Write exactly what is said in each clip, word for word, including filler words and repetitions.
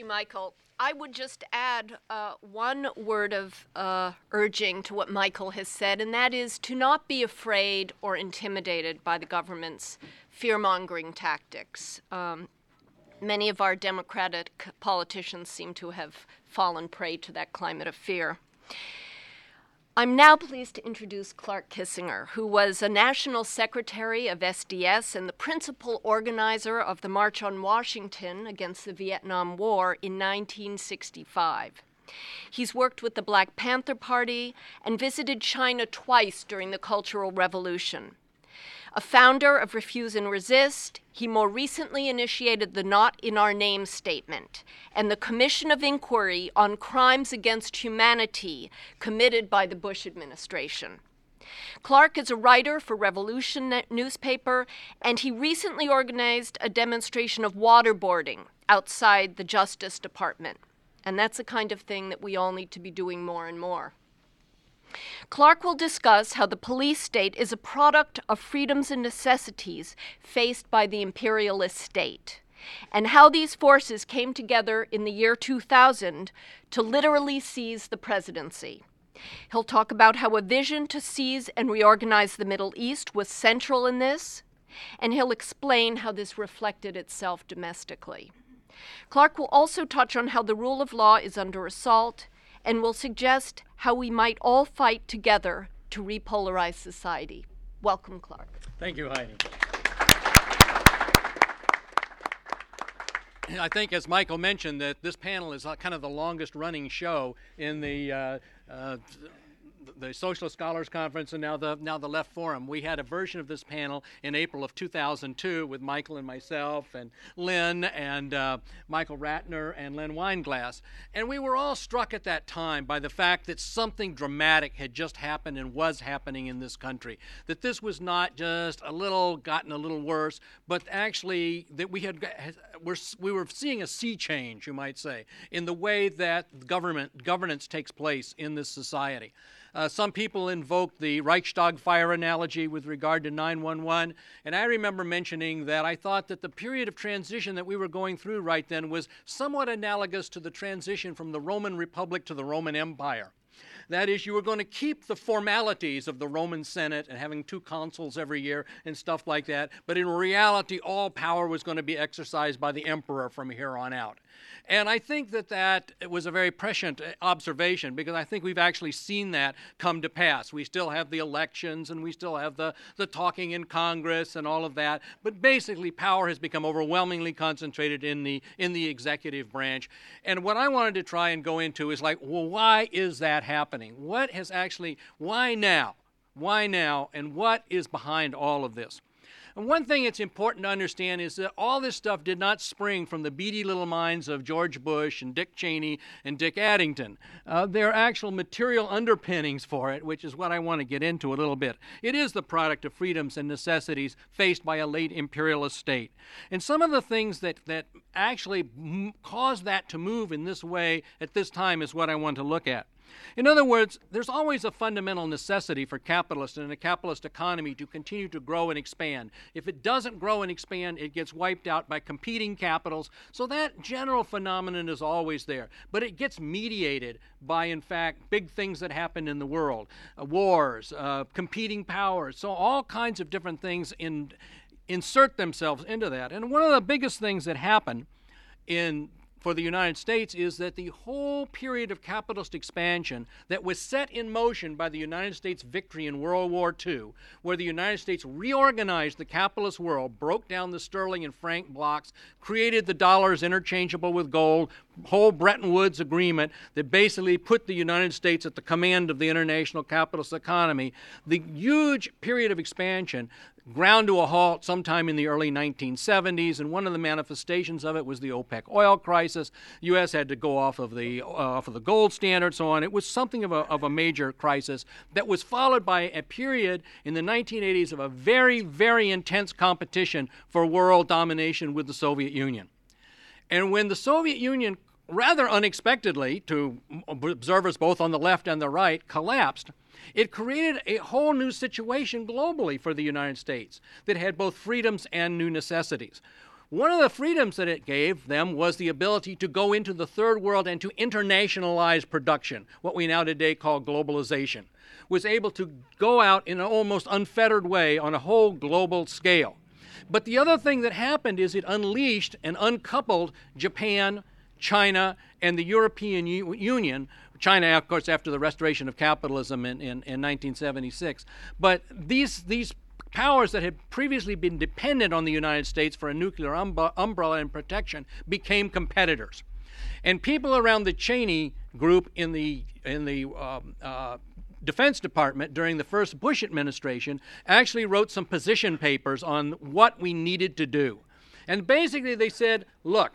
Michael. I would just add uh, one word of uh, urging to what Michael has said, and that is to not be afraid or intimidated by the government's fear-mongering tactics. Um, many of our Democratic politicians seem to have fallen prey to that climate of fear. I'm now pleased to introduce Clark Kissinger, who was a national secretary of S D S and the principal organizer of the March on Washington against the Vietnam War in nineteen sixty-five. He's worked with the Black Panther Party and visited China twice during the Cultural Revolution. A founder of Refuse and Resist, he more recently initiated the Not in Our Name statement and the Commission of Inquiry on Crimes Against Humanity committed by the Bush administration. Clark is a writer for Revolution newspaper, and he recently organized a demonstration of waterboarding outside the Justice Department. And that's the kind of thing that we all need to be doing more and more. Clark will discuss how the police state is a product of freedoms and necessities faced by the imperialist state, and how these forces came together in the year two thousand to literally seize the presidency. He'll talk about how a vision to seize and reorganize the Middle East was central in this, and he'll explain how this reflected itself domestically. Clark will also touch on how the rule of law is under assault, and will suggest how we might all fight together to repolarize society. Welcome, Clark. Thank you, Heidi. I think, as Michael mentioned, that this panel is kind of the longest running show in the uh, uh, the Social Scholars Conference and now the now the Left Forum. We had a version of this panel in April of two thousand two with Michael and myself and Lynn and uh, Michael Ratner and Len Weinglass. And we were all struck at that time by the fact that something dramatic had just happened and was happening in this country. That this was not just a little, gotten a little worse, but actually that we had, we're, we were seeing a sea change, you might say, in the way that government governance takes place in this society. Uh, some people invoked the Reichstag fire analogy with regard to nine one one, and I remember mentioning that I thought that the period of transition that we were going through right then was somewhat analogous to the transition from the Roman Republic to the Roman Empire. That is, you were going to keep the formalities of the Roman Senate and having two consuls every year and stuff like that, but in reality, all power was going to be exercised by the emperor from here on out. And I think that that was a very prescient observation, because I think we've actually seen that come to pass. We still have the elections and we still have the, the talking in Congress and all of that, but basically power has become overwhelmingly concentrated in the in the executive branch. And what I wanted to try and go into is like, well, why is that happening? What has actually, why now? Why now? And what is behind all of this? And one thing it's important to understand is that all this stuff did not spring from the beady little minds of George Bush and Dick Cheney and Dick Addington. Uh, there are actual material underpinnings for it, which is what I want to get into a little bit. It is the product of freedoms and necessities faced by a late imperialist state. And some of the things that, that actually m- caused that to move in this way at this time is what I want to look at. In other words, there's always a fundamental necessity for capitalists and a capitalist economy to continue to grow and expand. If it doesn't grow and expand, it gets wiped out by competing capitals. So that general phenomenon is always there. But it gets mediated by, in fact, big things that happen in the world. Uh, wars, uh, competing powers. So all kinds of different things in, insert themselves into that. And one of the biggest things that happen in for the United States is that the whole period of capitalist expansion that was set in motion by the United States victory in World War Two, where the United States reorganized the capitalist world, broke down the sterling and franc blocks, created the dollars interchangeable with gold, whole Bretton Woods agreement that basically put the United States at the command of the international capitalist economy. The huge period of expansion ground to a halt sometime in the early nineteen seventies, and one of the manifestations of it was the OPEC oil crisis. The U S had to go off of the uh, off of the gold standard, so on. It was something of a of a major crisis that was followed by a period in the nineteen eighties of a very, very intense competition for world domination with the Soviet Union. And when the Soviet Union, rather unexpectedly to observers both on the left and the right, collapsed, it created a whole new situation globally for the United States that had both freedoms and new necessities. One of the freedoms that it gave them was the ability to go into the third world and to internationalize production, what we now today call globalization, was able to go out in an almost unfettered way on a whole global scale. But the other thing that happened is it unleashed and uncoupled Japan, China, and the European U- Union. China, of course, after the restoration of capitalism in, in, in nineteen seventy-six. But these, these powers that had previously been dependent on the United States for a nuclear umbre- umbrella and protection became competitors. And people around the Cheney group in the, in the um, uh, Defense Department during the first Bush administration actually wrote some position papers on what we needed to do. And basically they said, look,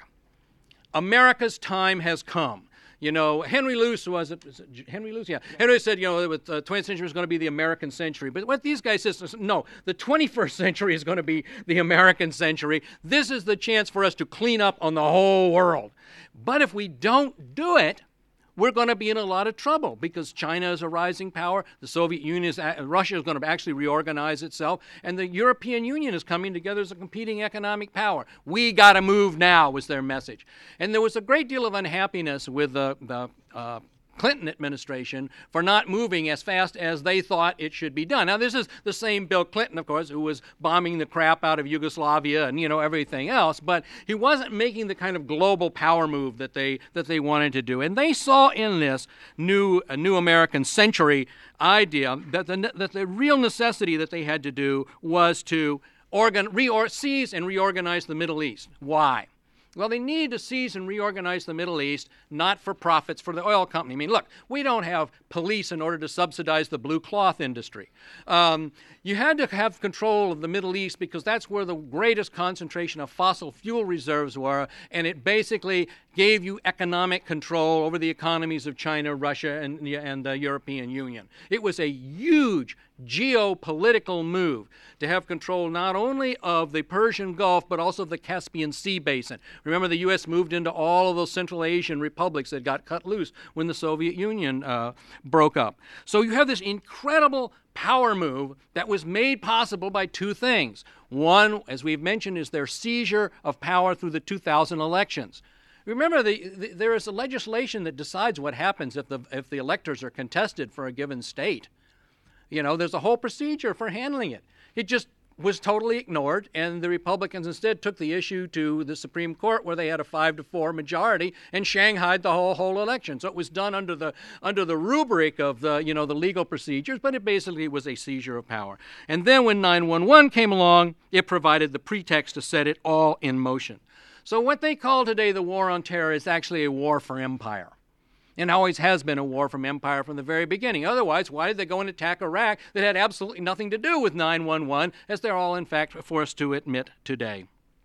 America's time has come. You know, Henry Luce, was it, was it Henry Luce? Yeah. Henry said, you know, the uh, twentieth century is going to be the American century. But what these guys said, no, the twenty-first century is going to be the American century. This is the chance for us to clean up on the whole world. But if we don't do it, we're going to be in a lot of trouble because China is a rising power, the Soviet Union is, Russia is going to actually reorganize itself, and the European Union is coming together as a competing economic power. We got to move now was their message. And there was a great deal of unhappiness with the, the uh, Clinton administration for not moving as fast as they thought it should be done. Now, this is the same Bill Clinton, of course, who was bombing the crap out of Yugoslavia and, you know, everything else, but he wasn't making the kind of global power move that they that they wanted to do. And they saw in this new a new American century idea that the that the real necessity that they had to do was to organ, reor, seize and reorganize the Middle East. Why? Well, they need to seize and reorganize the Middle East, not for profits for the oil company. I mean, look, we don't have police in order to subsidize the blue cloth industry. Um, you had to have control of the Middle East because that's where the greatest concentration of fossil fuel reserves were, and it basically gave you economic control over the economies of China, Russia, and, and the European Union. It was a huge geopolitical move to have control not only of the Persian Gulf, but also the Caspian Sea basin. Remember, the U S moved into all of those Central Asian republics that got cut loose when the Soviet Union uh, broke up. So you have this incredible power move that was made possible by two things. One, as we've mentioned, is their seizure of power through the two thousand elections. Remember, the, the, there is a legislation that decides what happens if the, if the electors are contested for a given state. You know, there's a whole procedure for handling it. It just was totally ignored, and the Republicans instead took the issue to the Supreme Court, where they had a five to four majority and shanghaied the whole whole election. So it was done under the under the rubric of the you know the legal procedures, but it basically was a seizure of power. And then when nine one one came along, it provided the pretext to set it all in motion. So what they call today the war on terror is actually a war for empire. And always has been a war from empire from the very beginning. Otherwise, why did they go and attack Iraq that had absolutely nothing to do with nine one one, as they're all, in fact, forced to admit today?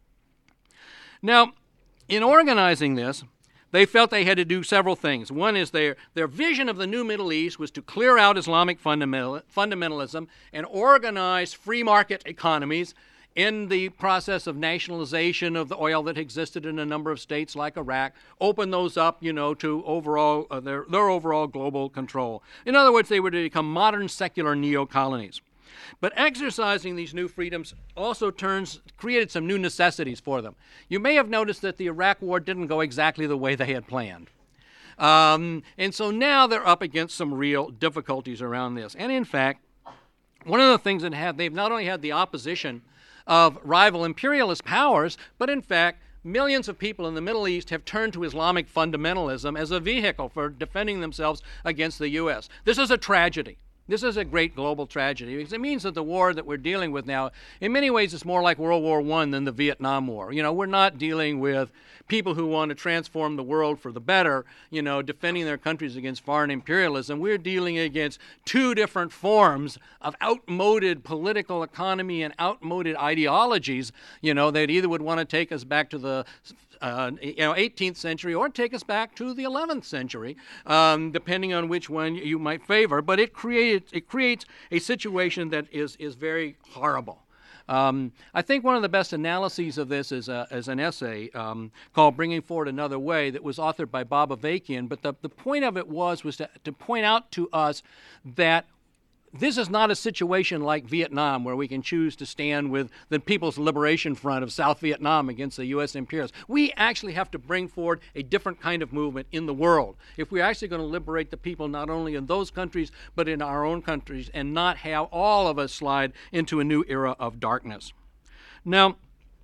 Now, in organizing this, they felt they had to do several things. One is their, their vision of the new Middle East was to clear out Islamic fundamental, fundamentalism and organize free market economies in the process of nationalization of the oil that existed in a number of states like Iraq, open those up, you know, to overall uh, their, their overall global control. In other words, they were to become modern secular neo-colonies. But exercising these new freedoms also turns, created some new necessities for them. You may have noticed that the Iraq War didn't go exactly the way they had planned. Um, and so now they're up against some real difficulties around this. And in fact, one of the things that have, they've not only had the opposition of rival imperialist powers, but in fact, millions of people in the Middle East have turned to Islamic fundamentalism as a vehicle for defending themselves against the U S. This is a tragedy. This is a great global tragedy because it means that the war that we're dealing with now, in many ways, is more like World War One than the Vietnam War. You know, we're not dealing with people who want to transform the world for the better, you know, defending their countries against foreign imperialism. We're dealing against two different forms of outmoded political economy and outmoded ideologies, you know, that either would want to take us back to the Uh, you know, eighteenth century or take us back to the eleventh century, um, depending on which one you might favor. But it creates it creates a situation that is is very horrible. Um, I think one of the best analyses of this is, a, is an essay um, called Bringing Forward Another Way that was authored by Bob Avakian. But the, the point of it was was to, to point out to us that this is not a situation like Vietnam where we can choose to stand with the People's Liberation Front of South Vietnam against the U S imperialists. We actually have to bring forward a different kind of movement in the world if we're actually going to liberate the people not only in those countries but in our own countries, and not have all of us slide into a new era of darkness. Now,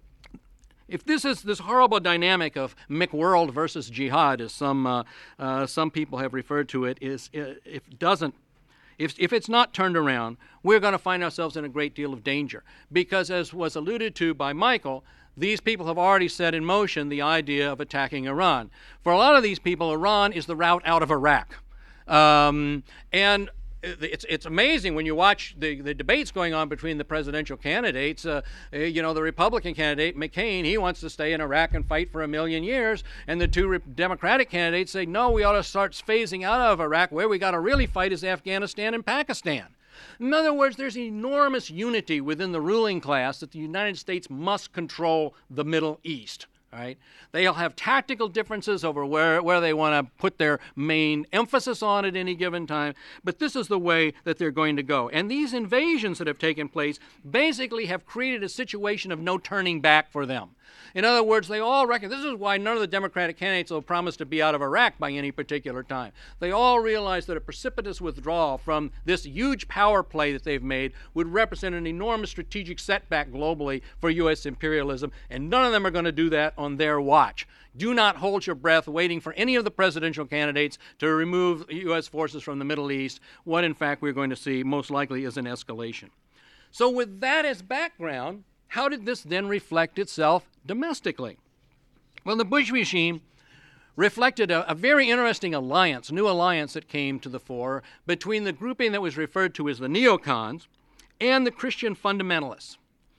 if this is this horrible dynamic of McWorld versus jihad, as some uh, uh, some people have referred to it, is uh, if it doesn't, if if it's not turned around, we're going to find ourselves in a great deal of danger. Because, as was alluded to by Michael, these people have already set in motion the idea of attacking Iran. For a lot of these people, Iran is the route out of Iraq, um, and It's it's amazing when you watch the, the debates going on between the presidential candidates. Uh, you know, the Republican candidate, McCain, he wants to stay in Iraq and fight for a million years. And the two Re- Democratic candidates say, no, we ought to start phasing out of Iraq. Where we got to really fight is Afghanistan and Pakistan. In other words, there's enormous unity within the ruling class that the United States must control the Middle East. Right? They'll have tactical differences over where, where they want to put their main emphasis on at any given time, but this is the way that they're going to go. And these invasions that have taken place basically have created a situation of no turning back for them. In other words, they all reckon, this is why none of the Democratic candidates will promise to be out of Iraq by any particular time. They all realize that a precipitous withdrawal from this huge power play that they've made would represent an enormous strategic setback globally for U S imperialism, and none of them are going to do that on their watch. Do not hold your breath waiting for any of the presidential candidates to remove U S forces from the Middle East. What, in fact, we're going to see most likely is an escalation. So with that as background, how did this then reflect itself domestically? Well, the Bush regime reflected a, a very interesting alliance, new alliance that came to the fore between the grouping that was referred to as the neocons and the Christian fundamentalists.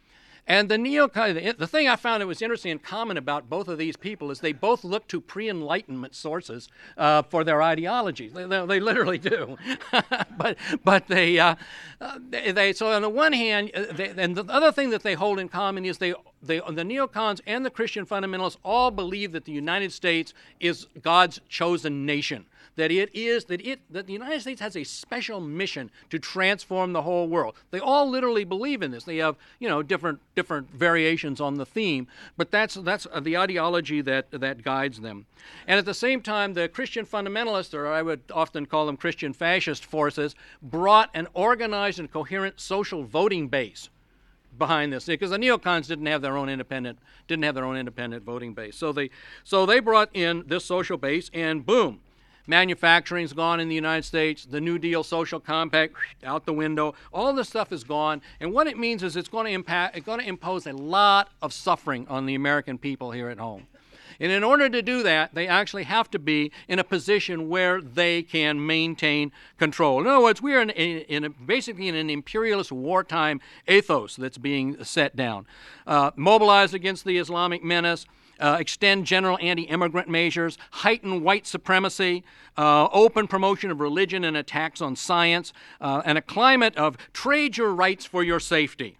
And the neocon, the, the thing I found that was interesting and common about both of these people is they both look to pre-Enlightenment sources uh, for their ideologies. They, they, they literally do. but but they, uh, they, they, so on the one hand, they, and the other thing that they hold in common is they, they, the neocons and the Christian fundamentalists all believe that the United States is God's chosen nation. That it is, that it, that the United States has a special mission to transform the whole world. They all literally believe in this. They have, you know, different different variations on the theme, but that's that's the ideology that that guides them. And at the same time, the Christian fundamentalists, or I would often call them Christian fascist forces, brought an organized and coherent social voting base behind this, because the neocons didn't have their own independent didn't have their own independent voting base. So they so they brought in this social base, and boom. Manufacturing's gone in the United States. The New Deal social compact out the window. All this stuff is gone, and what it means is it's going to impact. It's going to impose a lot of suffering on the American people here at home. And in order to do that, they actually have to be in a position where they can maintain control. In other words, we are in, in, in a, basically in an imperialist wartime ethos that's being set down. Uh, mobilized against the Islamic menace. Uh, extend general anti-immigrant measures, heighten white supremacy, uh, open promotion of religion and attacks on science, uh, and a climate of trade your rights for your safety.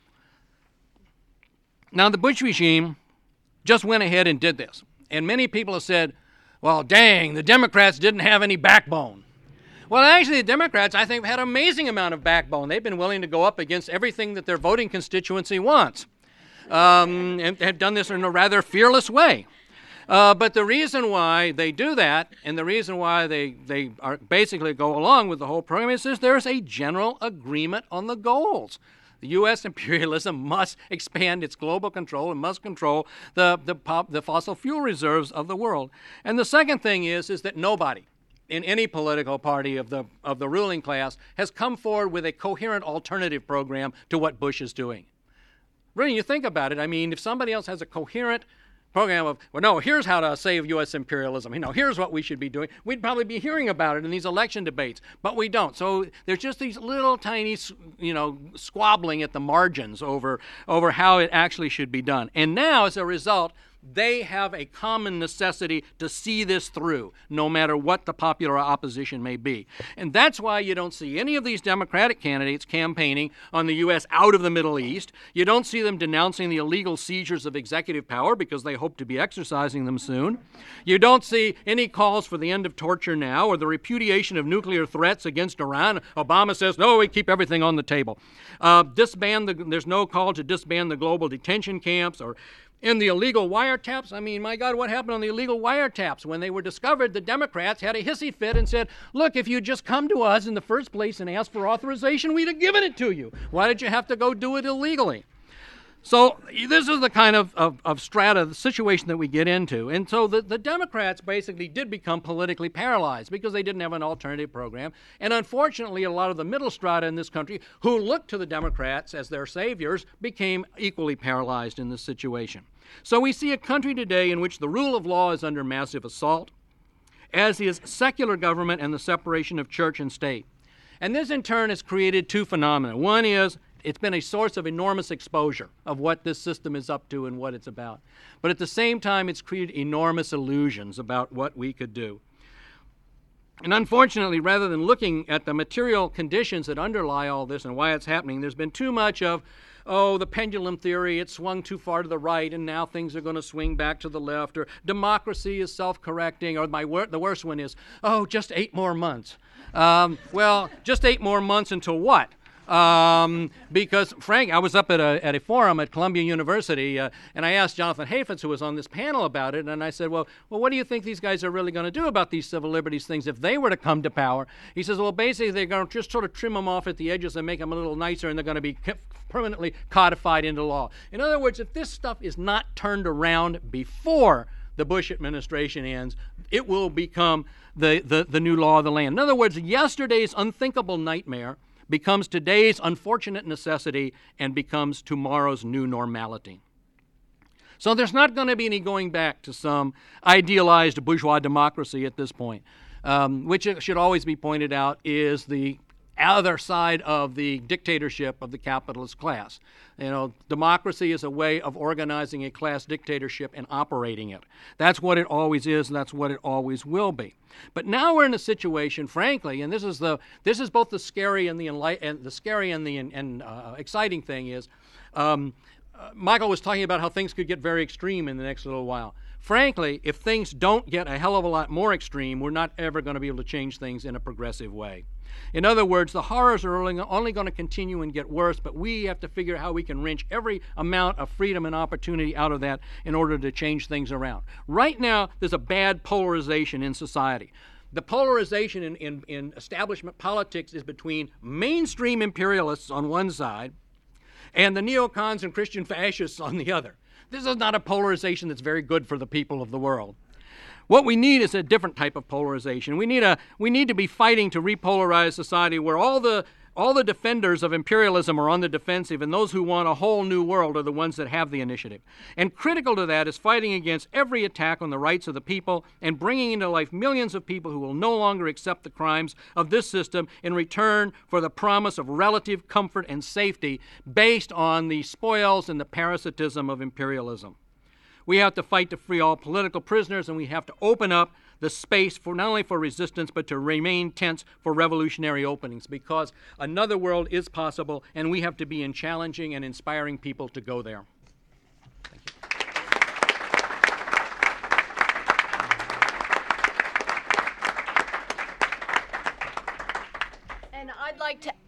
Now, the Bush regime just went ahead and did this. And many people have said, well, dang, the Democrats didn't have any backbone. Well, actually, the Democrats, I think, had an amazing amount of backbone. They've been willing to go up against everything that their voting constituency wants. Um, and have done this in a rather fearless way. Uh, but the reason why they do that, and the reason why they, they are basically go along with the whole program is there's a general agreement on the goals. The U S imperialism must expand its global control and must control the, the, pop, the fossil fuel reserves of the world. And the second thing is, is that nobody in any political party of the, of the ruling class has come forward with a coherent alternative program to what Bush is doing. Really, you think about it, I mean, if somebody else has a coherent program of, well, no, here's how to save U S imperialism, you know, here's what we should be doing, we'd probably be hearing about it in these election debates, but we don't. So there's just these little tiny, you know, squabbling at the margins over, over how it actually should be done. And now, as a result, They have a common necessity to see this through, no matter what the popular opposition may be. And that's why you don't see any of these Democratic candidates campaigning on the U S out of the Middle East. You don't see them denouncing the illegal seizures of executive power because they hope to be exercising them soon. You don't see any calls for the end of torture now or the repudiation of nuclear threats against Iran. Obama says, no, we keep everything on the table. Uh, disband the, there's no call to disband the global detention camps or in the illegal wiretaps. I mean, my God, what happened on the illegal wiretaps? When they were discovered, the Democrats had a hissy fit and said, look, if you'd just come to us in the first place and asked for authorization, we'd have given it to you. Why did you have to go do it illegally? So this is the kind of, of, of strata, the situation that we get into. And so the, the Democrats basically did become politically paralyzed because they didn't have an alternative program. And unfortunately, a lot of the middle strata in this country who looked to the Democrats as their saviors became equally paralyzed in this situation. So we see a country today in which the rule of law is under massive assault, as is secular government and the separation of church and state. And this in turn has created two phenomena. One is it's been a source of enormous exposure of what this system is up to and what it's about. But at the same time, it's created enormous illusions about what we could do. And unfortunately, rather than looking at the material conditions that underlie all this and why it's happening, there's been too much of, oh, the pendulum theory, it swung too far to the right and now things are going to swing back to the left, or democracy is self-correcting, or my wor- the worst one is, oh, just eight more months. Um, well, just eight more months until what? Um, because, Frank, I was up at a, at a forum at Columbia University, uh, and I asked Jonathan Hafetz, who was on this panel, about it, and I said, well, well, what do you think these guys are really going to do about these civil liberties things if they were to come to power? He says, well, basically, they're going to just sort of trim them off at the edges and make them a little nicer, and they're going to be permanently codified into law. In other words, if this stuff is not turned around before the Bush administration ends, it will become the, the, the new law of the land. In other words, yesterday's unthinkable nightmare becomes today's unfortunate necessity and becomes tomorrow's new normality. So there's not going to be any going back to some idealized bourgeois democracy at this point, um, which it should always be pointed out is the other side of the dictatorship of the capitalist class. You know, democracy is a way of organizing a class dictatorship and operating it. That's what it always is, and that's what it always will be. But now we're in a situation, frankly, and this is the this is both the scary and the enlight- and the scary and the and uh, exciting thing is, um, uh, Michael was talking about how things could get very extreme in the next little while. Frankly, if things don't get a hell of a lot more extreme, we're not ever going to be able to change things in a progressive way. In other words, the horrors are only, only going to continue and get worse, but we have to figure out how we can wrench every amount of freedom and opportunity out of that in order to change things around. Right now, there's a bad polarization in society. The polarization in, in, in establishment politics is between mainstream imperialists on one side and the neocons and Christian fascists on the other. This is not a polarization that's very good for the people of the world. What we need is a different type of polarization. We need a we need to be fighting to repolarize society where all the all the defenders of imperialism are on the defensive and those who want a whole new world are the ones that have the initiative. And critical to that is fighting against every attack on the rights of the people and bringing into life millions of people who will no longer accept the crimes of this system in return for the promise of relative comfort and safety based on the spoils and the parasitism of imperialism. We have to fight to free all political prisoners, and we have to open up the space for not only for resistance, but to remain tense for revolutionary openings, because another world is possible, and we have to be in challenging and inspiring people to go there. Thank you. And I'd like to